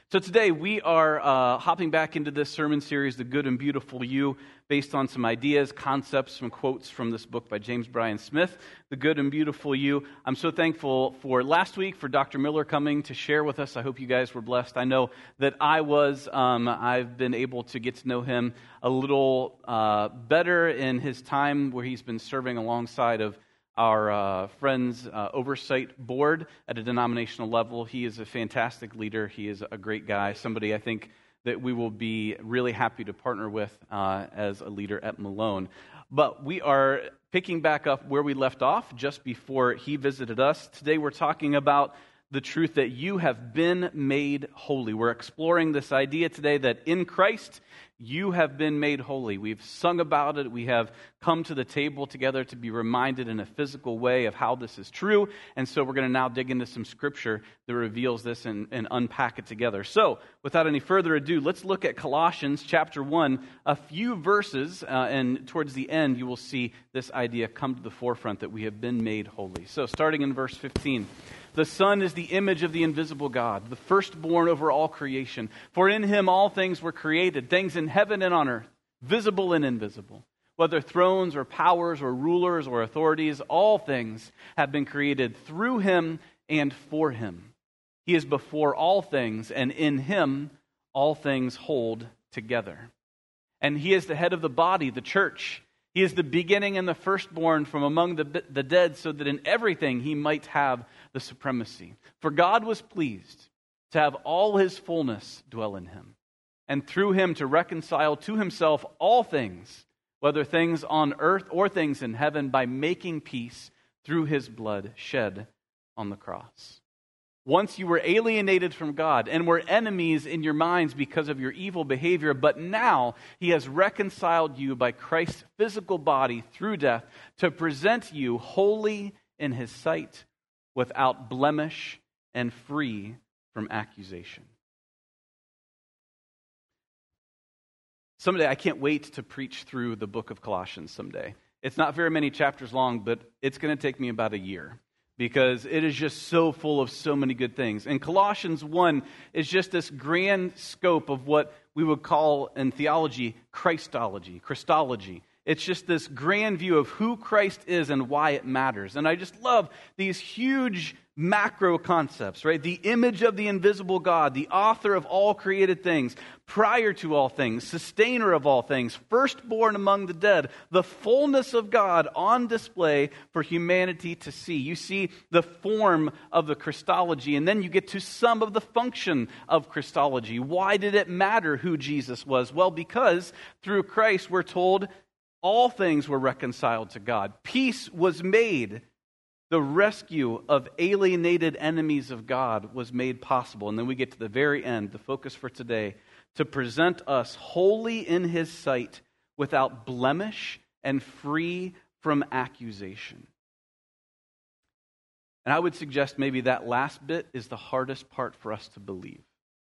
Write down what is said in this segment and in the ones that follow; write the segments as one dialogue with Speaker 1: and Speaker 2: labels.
Speaker 1: So today we are hopping back into this sermon series, The Good and Beautiful You, based on some ideas, concepts, some quotes from this book by James Bryan Smith, The Good and Beautiful You. I'm so thankful for last week, for Dr. Miller coming to share with us. I hope you guys were blessed. I know that I was. I've been able to get to know him a little better in his time where he's been serving alongside of our Friends Oversight Board at a denominational level. He is a fantastic leader. He is a great guy, somebody I think that we will be really happy to partner with as a leader at Malone. But we are picking back up where we left off just before he visited us. Today we're talking about the truth that you have been made holy. We're exploring this idea today that in Christ, you have been made holy. We've sung about it. We have come to the table together to be reminded in a physical way of how this is true. And so we're going to now dig into some scripture that reveals this and unpack it together. So without any further ado, let's look at Colossians chapter 1, a few verses, and towards the end you will see this idea come to the forefront that we have been made holy. So starting in verse 15. The Son is the image of the invisible God, the firstborn over all creation. For in him all things were created, things in heaven and on earth, visible and invisible. Whether thrones or powers or rulers or authorities, all things have been created through him and for him. He is before all things, and in him all things hold together. And he is the head of the body, the church. He is the beginning and the firstborn from among the dead, so that in everything he might have the supremacy. For God was pleased to have all his fullness dwell in him, and through him to reconcile to himself all things, whether things on earth or things in heaven, by making peace through his blood shed on the cross. Once you were alienated from God and were enemies in your minds because of your evil behavior, but now he has reconciled you by Christ's physical body through death to present you holy in his sight, without blemish and free from accusation. Someday, I can't wait to preach through the book of Colossians someday. It's not very many chapters long, but it's going to take me about a year, because it is just so full of so many good things. And Colossians 1 is just this grand scope of what we would call in theology Christology. It's just this grand view of who Christ is and why it matters. And I just love these huge macro concepts, right? The image of the invisible God, the author of all created things, prior to all things, sustainer of all things, firstborn among the dead, the fullness of God on display for humanity to see. You see the form of the Christology, and then you get to some of the function of Christology. Why did it matter who Jesus was? Well, because through Christ we're told all things were reconciled to God. Peace was made. The rescue of alienated enemies of God was made possible. And then we get to the very end, the focus for today, to present us holy in his sight, without blemish and free from accusation. And I would suggest maybe that last bit is the hardest part for us to believe.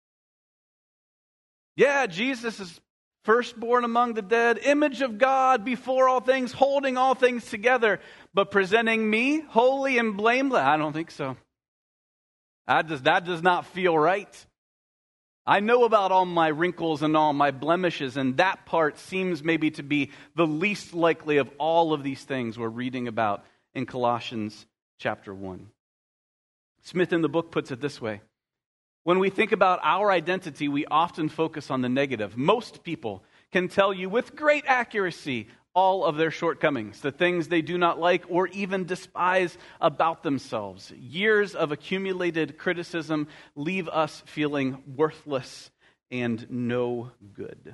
Speaker 1: Yeah, Jesus is firstborn among the dead, image of God before all things, holding all things together, but presenting me holy and blameless. I don't think so. That does not feel right. I know about all my wrinkles and all my blemishes, and that part seems maybe to be the least likely of all of these things we're reading about in Colossians chapter 1. Smith in the book puts it this way. When we think about our identity, we often focus on the negative. Most people can tell you with great accuracy all of their shortcomings, the things they do not like or even despise about themselves. Years of accumulated criticism leave us feeling worthless and no good.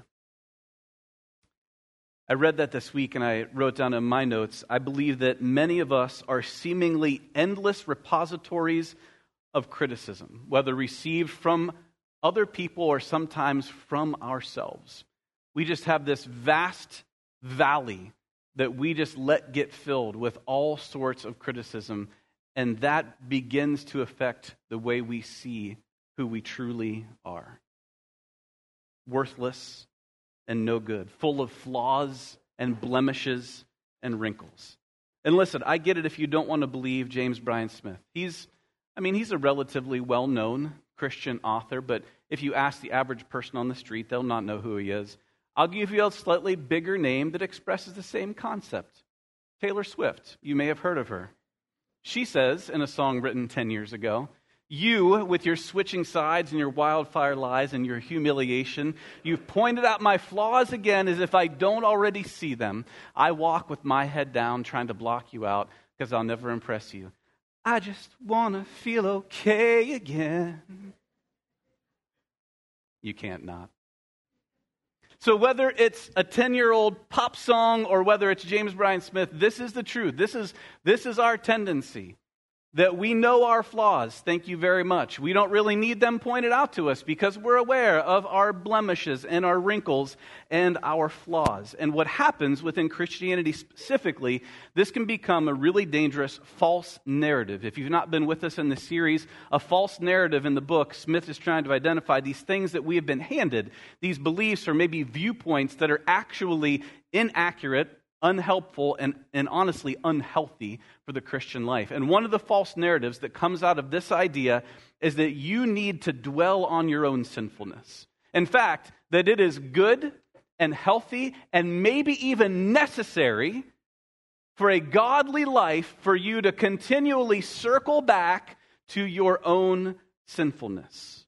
Speaker 1: I read that this week and I wrote down in my notes, I believe that many of us are seemingly endless repositories of criticism, whether received from other people or sometimes from ourselves. We just have this vast valley that we just let get filled with all sorts of criticism, and that begins to affect the way we see who we truly are. Worthless and no good, full of flaws and blemishes and wrinkles. And listen, I get it if you don't want to believe James Bryan Smith. He's a relatively well-known Christian author, but if you ask the average person on the street, they'll not know who he is. I'll give you a slightly bigger name that expresses the same concept. Taylor Swift. You may have heard of her. She says, in a song written 10 years ago, "You, with your switching sides and your wildfire lies and your humiliation, you've pointed out my flaws again as if I don't already see them. I walk with my head down trying to block you out because I'll never impress you. I just want to feel okay again." You can't not. So whether it's a 10-year-old pop song or whether it's James Bryan Smith, this is the truth. This is our tendency, that we know our flaws. Thank you very much. We don't really need them pointed out to us because we're aware of our blemishes and our wrinkles and our flaws. And what happens within Christianity specifically, this can become a really dangerous false narrative. If you've not been with us in the series, a false narrative in the book, Smith is trying to identify these things that we have been handed, these beliefs or maybe viewpoints that are actually inaccurate, unhelpful, and honestly unhealthy for the Christian life. And one of the false narratives that comes out of this idea is that you need to dwell on your own sinfulness. In fact, that it is good and healthy and maybe even necessary for a godly life for you to continually circle back to your own sinfulness.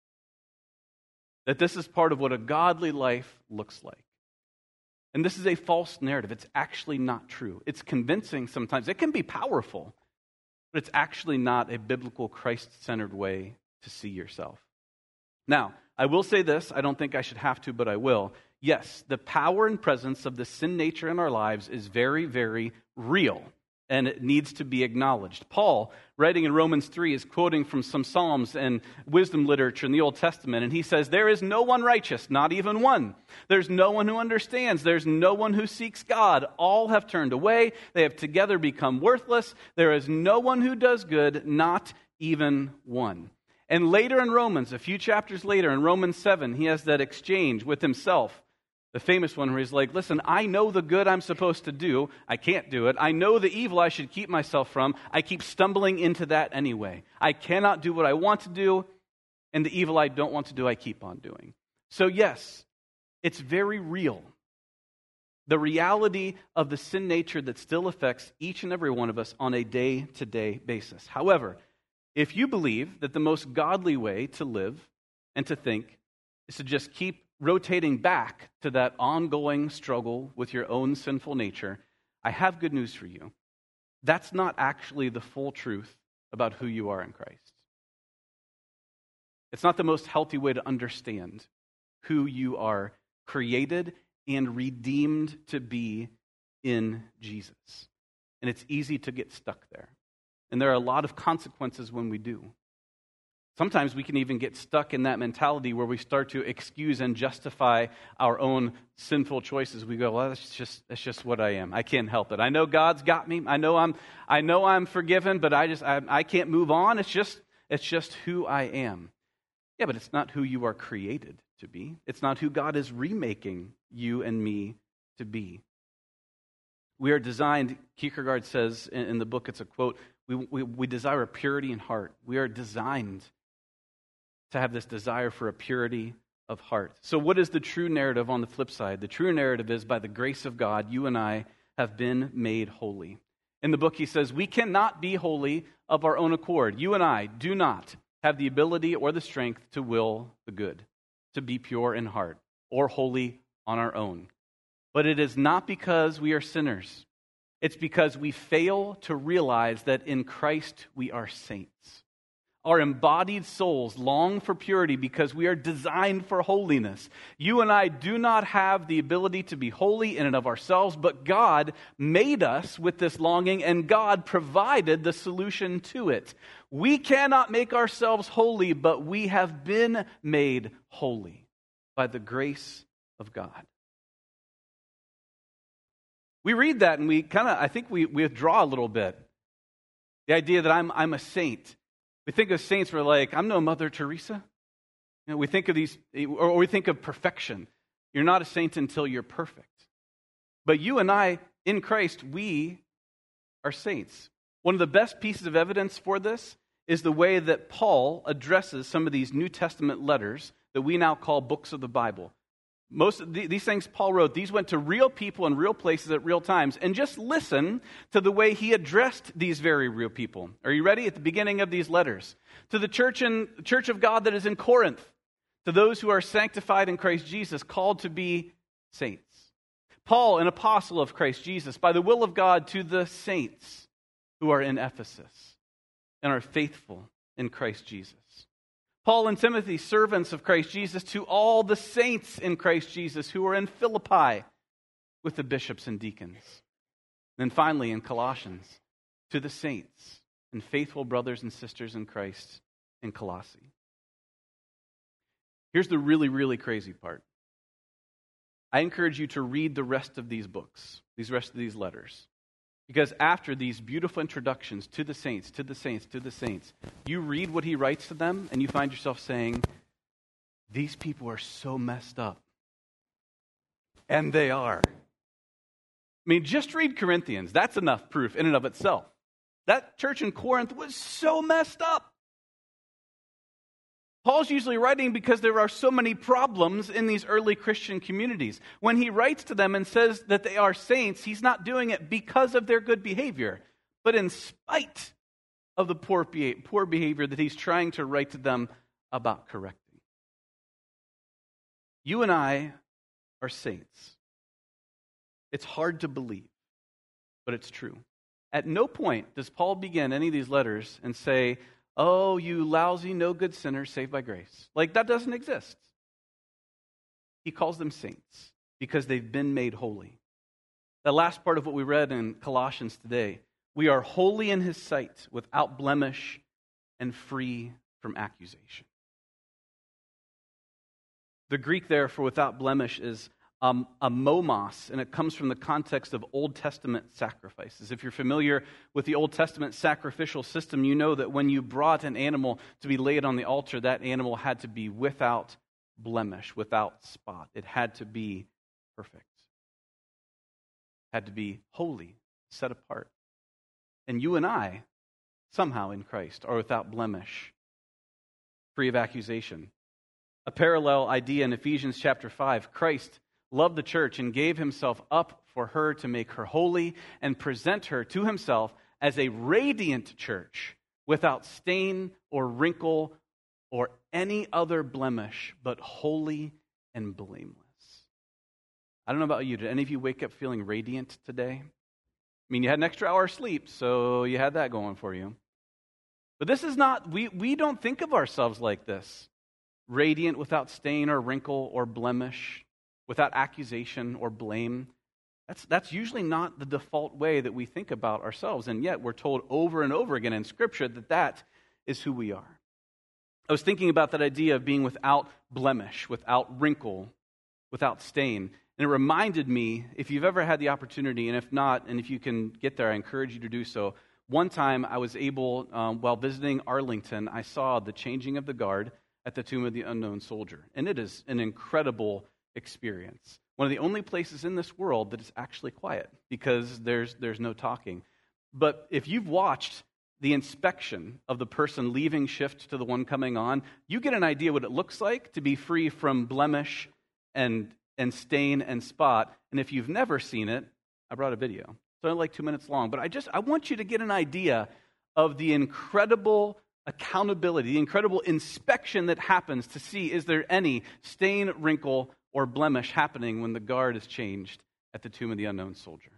Speaker 1: That this is part of what a godly life looks like. And this is a false narrative. It's actually not true. It's convincing sometimes. It can be powerful, but it's actually not a biblical Christ-centered way to see yourself. Now, I will say this. I don't think I should have to, but I will. Yes, the power and presence of the sin nature in our lives is very, very real, and it needs to be acknowledged. Paul, writing in Romans 3, is quoting from some Psalms and wisdom literature in the Old Testament, and he says, "There is no one righteous, not even one. There's no one who understands. There's no one who seeks God. All have turned away. They have together become worthless. There is no one who does good, not even one." And later in Romans, a few chapters later, in Romans 7, he has that exchange with himself. The famous one where he's like, "Listen, I know the good I'm supposed to do. I can't do it. I know the evil I should keep myself from. I keep stumbling into that anyway. I cannot do what I want to do, and the evil I don't want to do, I keep on doing." So yes, it's very real. The reality of the sin nature that still affects each and every one of us on a day-to-day basis. However, if you believe that the most godly way to live and to think is to just keep rotating back to that ongoing struggle with your own sinful nature, I have good news for you. That's not actually the full truth about who you are in Christ. It's not the most healthy way to understand who you are created and redeemed to be in Jesus. And it's easy to get stuck there. And there are a lot of consequences when we do. Sometimes we can even get stuck in that mentality where we start to excuse and justify our own sinful choices. We go, "Well, that's just what I am. I can't help it. I know God's got me. I know I'm forgiven, but I can't move on. It's just who I am." Yeah, but it's not who you are created to be. It's not who God is remaking you and me to be. We are designed, Kierkegaard says in the book, it's a quote, we desire a purity in heart. We are designed to have this desire for a purity of heart. So what is the true narrative on the flip side? The true narrative is, by the grace of God, you and I have been made holy. In the book, he says, we cannot be holy of our own accord. You and I do not have the ability or the strength to will the good, to be pure in heart, or holy on our own. But it is not because we are sinners. It's because we fail to realize that in Christ we are saints. Our embodied souls long for purity because we are designed for holiness. You and I do not have the ability to be holy in and of ourselves, but God made us with this longing, and God provided the solution to it. We cannot make ourselves holy, but we have been made holy by the grace of God. We read that and I think we withdraw a little bit. The idea that I'm a saint. We think of saints, we're like, I'm no Mother Teresa. We think of these, or we think of perfection. You're not a saint until you're perfect. But you and I, in Christ, we are saints. One of the best pieces of evidence for this is the way that Paul addresses some of these New Testament letters that we now call books of the Bible. Most of these things Paul wrote, these went to real people in real places at real times. And just listen to the way he addressed these very real people. Are you ready? At the beginning of these letters. To the church of God that is in Corinth. To those who are sanctified in Christ Jesus, called to be saints. Paul, an apostle of Christ Jesus, by the will of God, to the saints who are in Ephesus and are faithful in Christ Jesus. Paul and Timothy, servants of Christ Jesus, to all the saints in Christ Jesus who are in Philippi with the bishops and deacons. And then finally in Colossians, to the saints and faithful brothers and sisters in Christ in Colossae. Here's the really, really crazy part. I encourage you to read the rest of these books, the rest of these letters. Because after these beautiful introductions to the saints, to the saints, to the saints, you read what he writes to them and you find yourself saying, these people are so messed up. And they are. I mean, just read Corinthians. That's enough proof in and of itself. That church in Corinth was so messed up. Paul's usually writing because there are so many problems in these early Christian communities. When he writes to them and says that they are saints, he's not doing it because of their good behavior, but in spite of the poor behavior that he's trying to write to them about correcting. You and I are saints. It's hard to believe, but it's true. At no point does Paul begin any of these letters and say, oh, you lousy, no good sinners saved by grace. Like, that doesn't exist. He calls them saints because they've been made holy. The last part of what we read in Colossians today, we are holy in his sight, without blemish and free from accusation. The Greek there for without blemish is amomos, and it comes from the context of Old Testament sacrifices. If you're familiar with the Old Testament sacrificial system, you know that when you brought an animal to be laid on the altar, that animal had to be without blemish, without spot. It had to be perfect. It had to be holy, set apart. And you and I, somehow in Christ, are without blemish, free of accusation. A parallel idea in Ephesians chapter 5, Christ loved the church and gave himself up for her to make her holy and present her to himself as a radiant church without stain or wrinkle or any other blemish, but holy and blameless. I don't know about you. Did any of you wake up feeling radiant today? I mean, you had an extra hour of sleep, so you had that going for you. But this is not, we don't think of ourselves like this. Radiant without stain or wrinkle or blemish, without accusation or blame. That's usually not the default way that we think about ourselves, and yet we're told over and over again in Scripture that that is who we are. I was thinking about that idea of being without blemish, without wrinkle, without stain, and it reminded me, if you've ever had the opportunity, and if not, and if you can get there, I encourage you to do so. One time I was able, while visiting Arlington, I saw the changing of the guard at the Tomb of the Unknown Soldier, and it is an incredible experience. One of the only places in this world that is actually quiet because there's no talking. But if you've watched the inspection of the person leaving shift to the one coming on, you get an idea what it looks like to be free from blemish and stain and spot. And if you've never seen it, I brought a video. It's only like 2 minutes long, but I want you to get an idea of the incredible accountability, the incredible inspection that happens to see, is there any stain, wrinkle, or blemish happening when the guard is changed at the Tomb of the Unknown Soldier.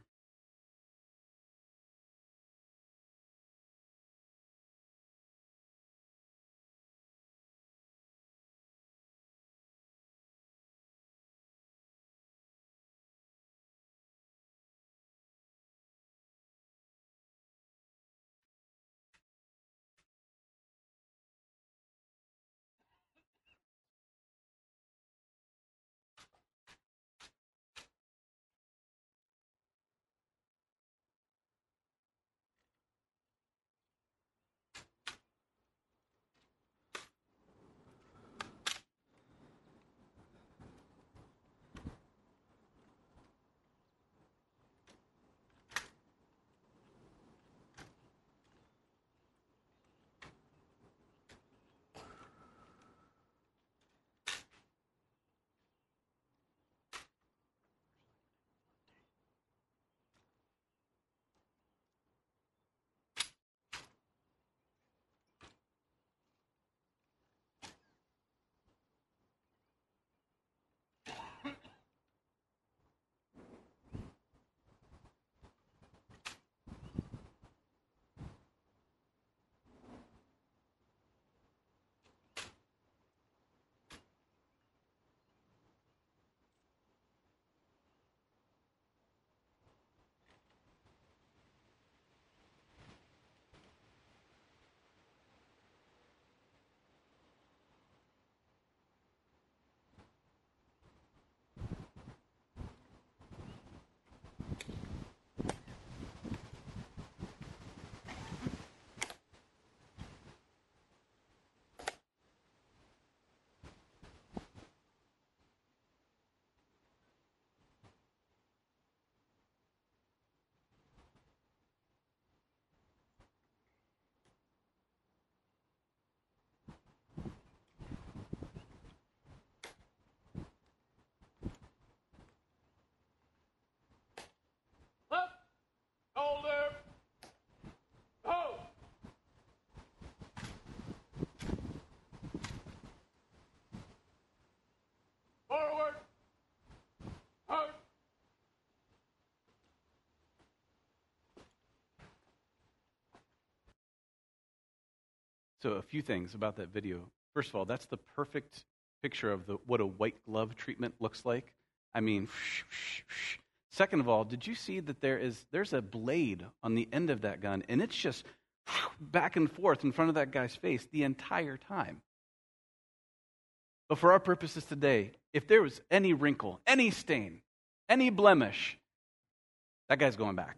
Speaker 1: So a few things about that video. First of all, that's the perfect picture of what a white glove treatment looks like. I mean, second of all, did you see that there's a blade on the end of that gun, and it's just back and forth in front of that guy's face the entire time. But for our purposes today, if there was any wrinkle, any stain, any blemish, that guy's going back.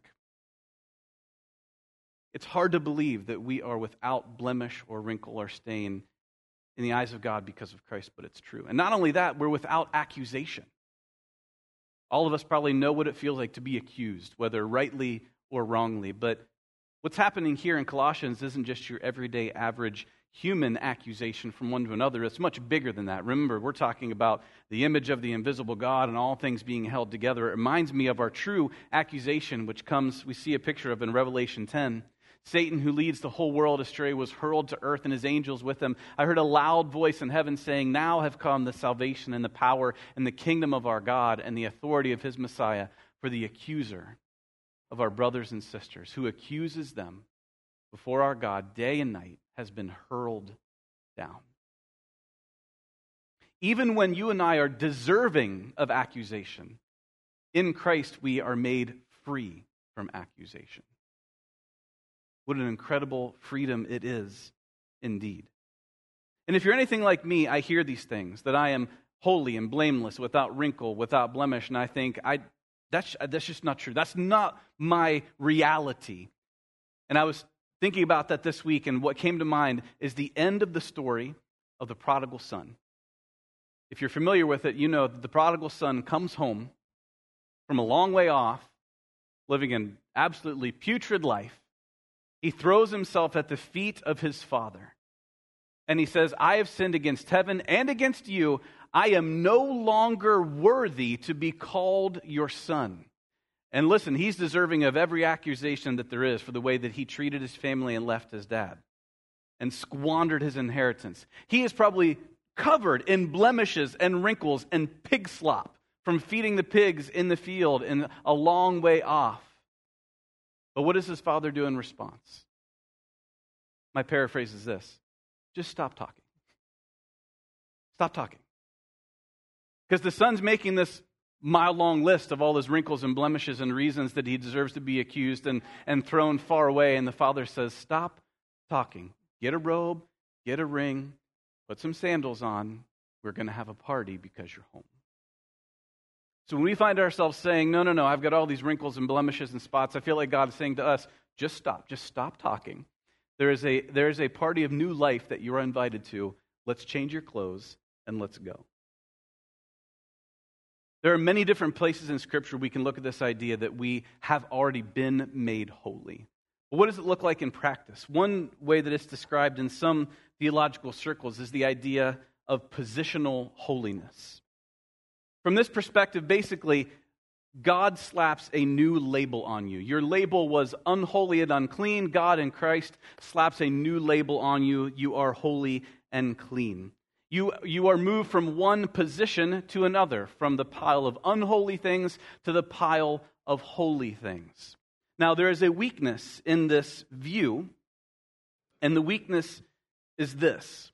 Speaker 1: It's hard to believe that we are without blemish or wrinkle or stain in the eyes of God because of Christ, but it's true. And not only that, we're without accusation. All of us probably know what it feels like to be accused, whether rightly or wrongly. But what's happening here in Colossians isn't just your everyday average human accusation from one to another. It's much bigger than that. Remember, we're talking about the image of the invisible God and all things being held together. It reminds me of our true accusation, which we see a picture of in Revelation 10. Satan, who leads the whole world astray, was hurled to earth and his angels with him. I heard a loud voice in heaven saying, "Now have come the salvation and the power and the kingdom of our God and the authority of his Messiah, for the accuser of our brothers and sisters, who accuses them before our God day and night, has been hurled down." Even when you and I are deserving of accusation, in Christ we are made free from accusation. What an incredible freedom it is indeed. And if you're anything like me, I hear these things, that I am holy and blameless, without wrinkle, without blemish, and I think, that's just not true. That's not my reality. And I was thinking about that this week, and what came to mind is the end of the story of the prodigal son. If you're familiar with it, you know that the prodigal son comes home from a long way off, living an absolutely putrid life. He throws himself at the feet of his father. And he says, "I have sinned against heaven and against you. I am no longer worthy to be called your son." And listen, he's deserving of every accusation that there is for the way that he treated his family and left his dad and squandered his inheritance. He is probably covered in blemishes and wrinkles and pig slop from feeding the pigs in the field and a long way off. But what does his father do in response? My paraphrase is this: just stop talking. Stop talking. Because the son's making this mile-long list of all his wrinkles and blemishes and reasons that he deserves to be accused and thrown far away. And the father says, stop talking. Get a robe, get a ring, put some sandals on. We're going to have a party because you're home. So when we find ourselves saying, no, I've got all these wrinkles and blemishes and spots, I feel like God is saying to us, just stop talking. There is a party of new life that you're invited to. Let's change your clothes and let's go. There are many different places in Scripture we can look at this idea that we have already been made holy. But what does it look like in practice? One way that it's described in some theological circles is the idea of positional holiness. From this perspective, basically, God slaps a new label on you. Your label was unholy and unclean. God in Christ slaps a new label on you. You are holy and clean. You are moved from one position to another, from the pile of unholy things to the pile of holy things. Now, there is a weakness in this view, and the weakness is this.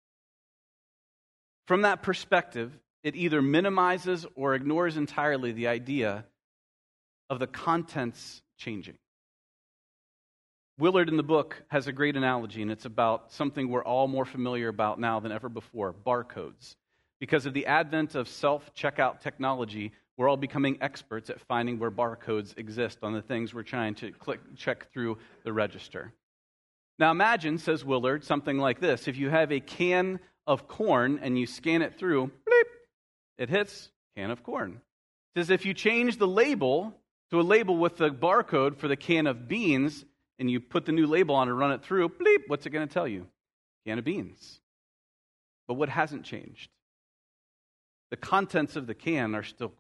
Speaker 1: From that perspective, it either minimizes or ignores entirely the idea of the contents changing. Willard in the book has a great analogy, and it's about something we're all more familiar about now than ever before, barcodes. Because of the advent of self-checkout technology, we're all becoming experts at finding where barcodes exist on the things we're trying to check through the register. Now imagine, says Willard, something like this. If you have a can of corn and you scan it through, bleep, it hits can of corn. It says if you change the label to a label with the barcode for the can of beans and you put the new label on and run it through, bleep, what's it going to tell you? Can of beans. But what hasn't changed? The contents of the can are still corn.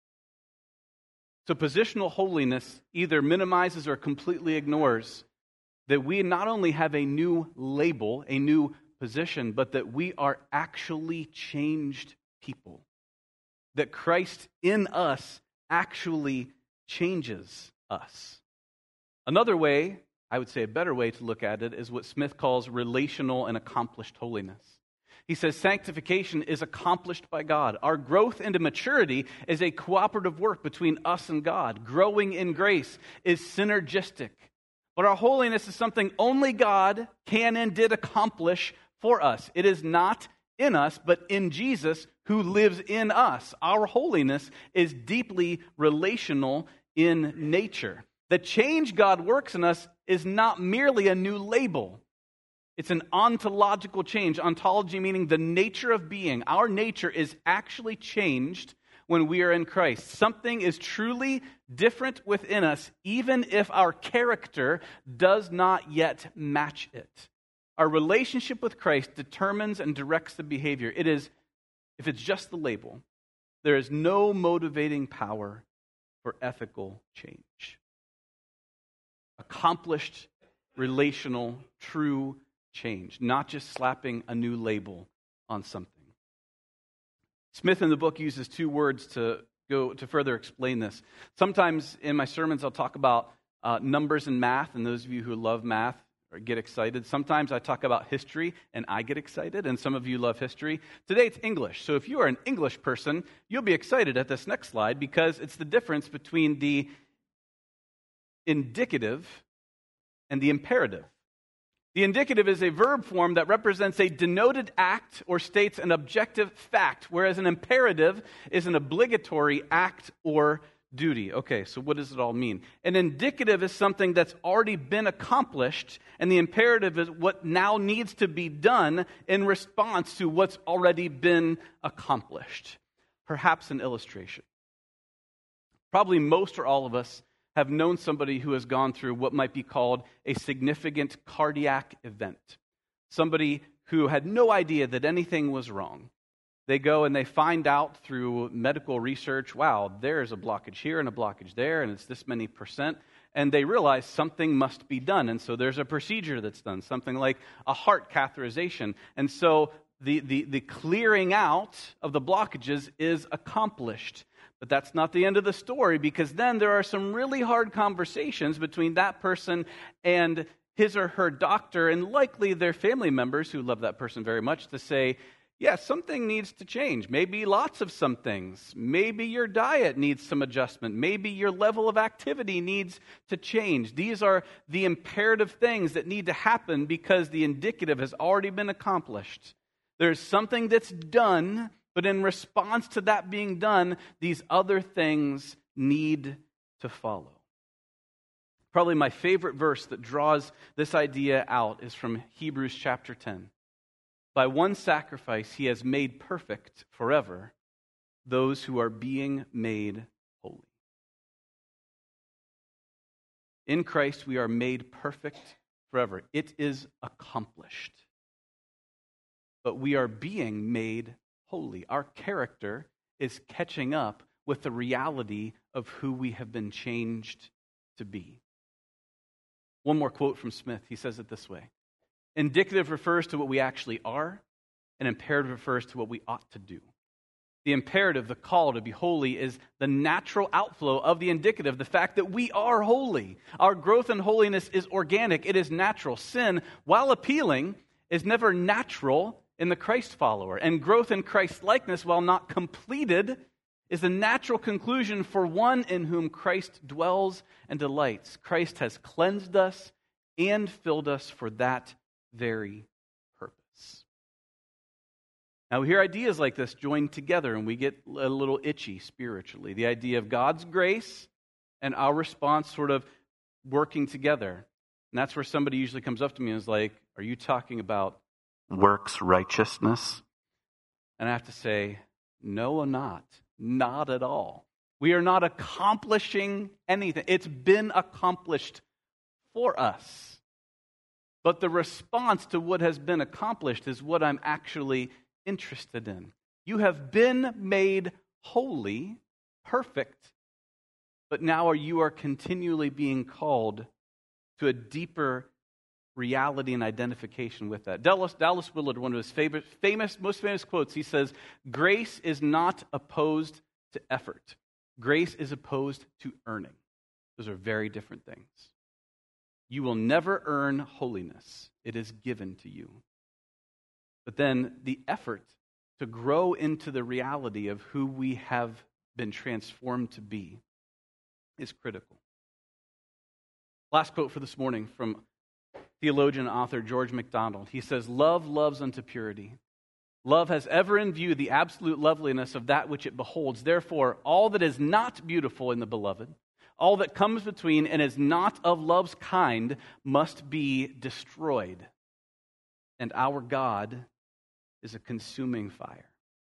Speaker 1: So positional holiness either minimizes or completely ignores that we not only have a new label, a new position, but that we are actually changed people. That Christ in us actually changes us. Another way I would say a better way to look at it is what Smith calls relational and accomplished holiness. He says sanctification is accomplished by God. Our growth into maturity is a cooperative work between us and God. Growing in grace is synergistic. But our holiness is something only God can and did accomplish for us. It is not in us, but in Jesus who lives in us. Our holiness is deeply relational in nature. The change God works in us is not merely a new label. It's an ontological change. Ontology meaning the nature of being. Our nature is actually changed when we are in Christ. Something is truly different within us, even if our character does not yet match it. Our relationship with Christ determines and directs the behavior. It is, if it's just the label, there is no motivating power for ethical change. Accomplished, relational, true change, not just slapping a new label on something. Smith in the book uses two words to further explain this. Sometimes in my sermons I'll talk about numbers and math, and those of you who love math or get excited. Sometimes I talk about history and I get excited, and some of you love history. Today it's English. So if you are an English person, you'll be excited at this next slide because it's the difference between the indicative and the imperative. The indicative is a verb form that represents a denoted act or states an objective fact, whereas an imperative is an obligatory act or duty. Okay, so what does it all mean? An indicative is something that's already been accomplished, and the imperative is what now needs to be done in response to what's already been accomplished. Perhaps an illustration. Probably most or all of us have known somebody who has gone through what might be called a significant cardiac event. Somebody who had no idea that anything was wrong. They go and they find out through medical research, wow, there's a blockage here and a blockage there, and it's this many %. And they realize something must be done. And so there's a procedure that's done, something like a heart catheterization. And so the clearing out of the blockages is accomplished. But that's not the end of the story, because then there are some really hard conversations between that person and his or her doctor, and likely their family members who love that person very much, to say, yes, something needs to change. Maybe lots of some things. Maybe your diet needs some adjustment. Maybe your level of activity needs to change. These are the imperative things that need to happen because the indicative has already been accomplished. There's something that's done, but in response to that being done, these other things need to follow. Probably my favorite verse that draws this idea out is from Hebrews chapter 10. By one sacrifice he has made perfect forever those who are being made holy. In Christ we are made perfect forever. It is accomplished. But we are being made holy. Our character is catching up with the reality of who we have been changed to be. One more quote from Smith. He says it this way. Indicative refers to what we actually are, and imperative refers to what we ought to do. The imperative, the call to be holy, is the natural outflow of the indicative, the fact that we are holy. Our growth in holiness is organic. It is natural. Sin, while appealing, is never natural in the Christ follower. And growth in Christ's likeness, while not completed, is the natural conclusion for one in whom Christ dwells and delights. Christ has cleansed us and filled us for that very purpose. Now we hear ideas like this joined together and we get a little itchy spiritually. The idea of God's grace and our response sort of working together. And that's where somebody usually comes up to me and is like, are you talking about works righteousness? And I have to say, no, I'm not. Not at all. We are not accomplishing anything. It's been accomplished for us. But the response to what has been accomplished is what I'm actually interested in. You have been made holy, perfect, but now you are continually being called to a deeper reality and identification with that. Dallas Willard, one of his most famous quotes, he says, grace is not opposed to effort. Grace is opposed to earning. Those are very different things. You will never earn holiness. It is given to you. But then the effort to grow into the reality of who we have been transformed to be is critical. Last quote for this morning from theologian and author George MacDonald. He says, "Love loves unto purity. Love has ever in view the absolute loveliness of that which it beholds. Therefore, all that is not beautiful in the beloved, all that comes between and is not of love's kind, must be destroyed. And our God is a consuming fire."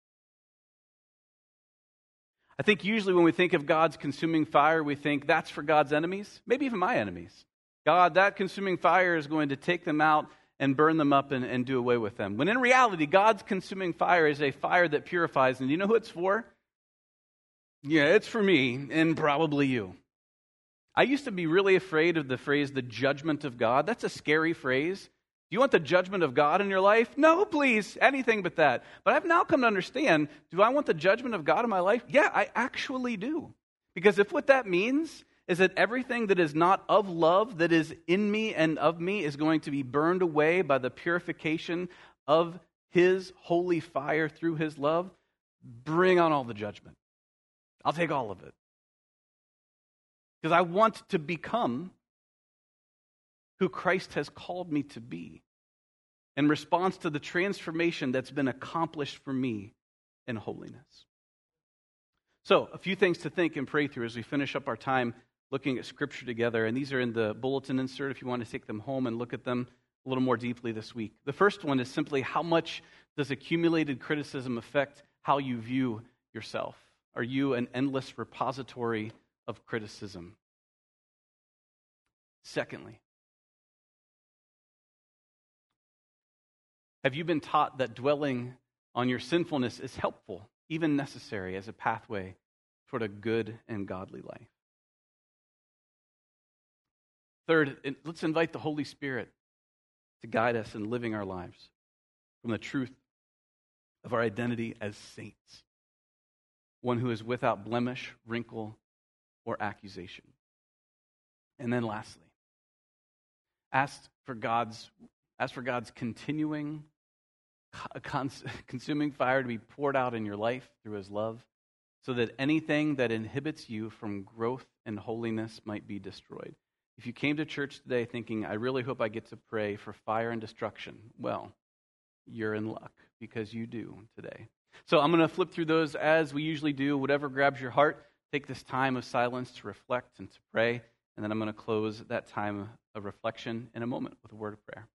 Speaker 1: I think usually when we think of God's consuming fire, we think that's for God's enemies, maybe even my enemies. God, that consuming fire is going to take them out and burn them up and do away with them. When in reality, God's consuming fire is a fire that purifies. And you know who it's for? Yeah, it's for me and probably you. I used to be really afraid of the phrase, the judgment of God. That's a scary phrase. Do you want the judgment of God in your life? No, please, anything but that. But I've now come to understand, do I want the judgment of God in my life? Yeah, I actually do. Because if what that means is that everything that is not of love, that is in me and of me, is going to be burned away by the purification of His holy fire through His love, bring on all the judgment. I'll take all of it. Because I want to become who Christ has called me to be in response to the transformation that's been accomplished for me in holiness. So, a few things to think and pray through as we finish up our time looking at Scripture together. And these are in the bulletin insert if you want to take them home and look at them a little more deeply this week. The first one is simply, how much does accumulated criticism affect how you view yourself? Are you an endless repository of criticism? Secondly, have you been taught that dwelling on your sinfulness is helpful, even necessary, as a pathway toward a good and godly life? Third, let's invite the Holy Spirit to guide us in living our lives from the truth of our identity as saints, one who is without blemish, wrinkle, or accusation. And then lastly, ask for God's continuing, consuming fire to be poured out in your life through His love, so that anything that inhibits you from growth and holiness might be destroyed. If you came to church today thinking, I really hope I get to pray for fire and destruction, well, you're in luck, because you do today. So I'm going to flip through those as we usually do. Whatever grabs your heart, take this time of silence to reflect and to pray, and then I'm going to close that time of reflection in a moment with a word of prayer.